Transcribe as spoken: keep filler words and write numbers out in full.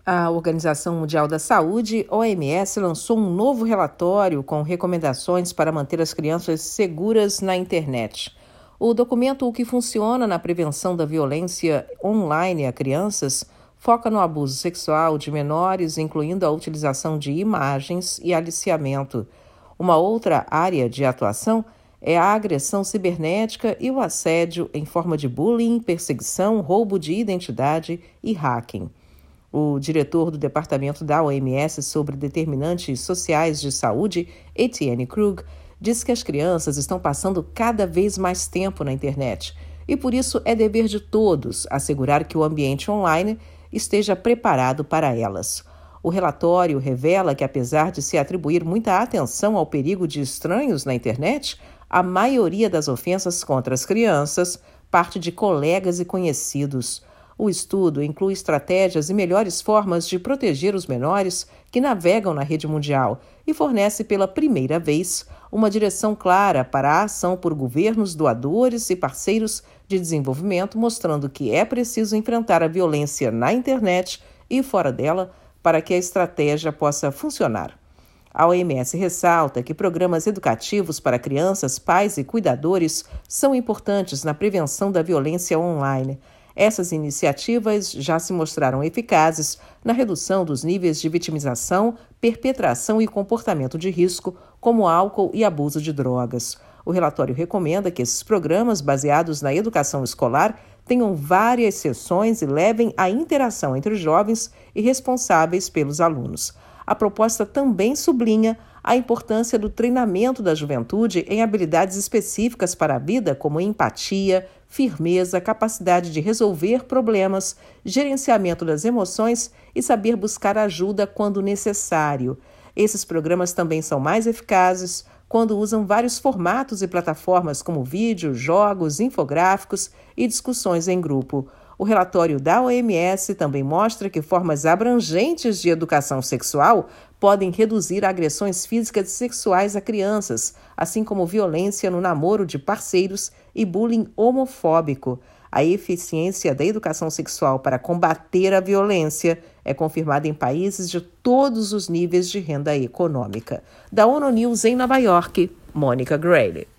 A Organização Mundial da Saúde, O M S, lançou um novo relatório com recomendações para manter as crianças seguras na internet. O documento O que funciona na prevenção da violência online a crianças foca no abuso sexual de menores, incluindo a utilização de imagens e aliciamento. Uma outra área de atuação é a agressão cibernética e o assédio em forma de bullying, perseguição, roubo de identidade e hacking. O diretor do Departamento da O M S sobre Determinantes Sociais de Saúde, Etienne Krug, diz que as crianças estão passando cada vez mais tempo na internet e, por isso, é dever de todos assegurar que o ambiente online esteja preparado para elas. O relatório revela que, apesar de se atribuir muita atenção ao perigo de estranhos na internet, a maioria das ofensas contra as crianças parte de colegas e conhecidos. O estudo inclui estratégias e melhores formas de proteger os menores que navegam na rede mundial e fornece pela primeira vez uma direção clara para a ação por governos, doadores e parceiros de desenvolvimento, mostrando que é preciso enfrentar a violência na internet e fora dela para que a estratégia possa funcionar. A O M S ressalta que programas educativos para crianças, pais e cuidadores são importantes na prevenção da violência online. Essas iniciativas já se mostraram eficazes na redução dos níveis de vitimização, perpetração e comportamento de risco, como álcool e abuso de drogas. O relatório recomenda que esses programas, baseados na educação escolar, tenham várias sessões e levem à interação entre os jovens e responsáveis pelos alunos. A proposta também sublinha a importância do treinamento da juventude em habilidades específicas para a vida, como empatia, firmeza, capacidade de resolver problemas, gerenciamento das emoções e saber buscar ajuda quando necessário. Esses programas também são mais eficazes quando usam vários formatos e plataformas como vídeo, jogos, infográficos e discussões em grupo. O relatório da O M S também mostra que formas abrangentes de educação sexual podem reduzir agressões físicas e sexuais a crianças, assim como violência no namoro de parceiros e bullying homofóbico. A eficiência da educação sexual para combater a violência é confirmada em países de todos os níveis de renda econômica. Da ONU News em Nova York, Mônica Grayle.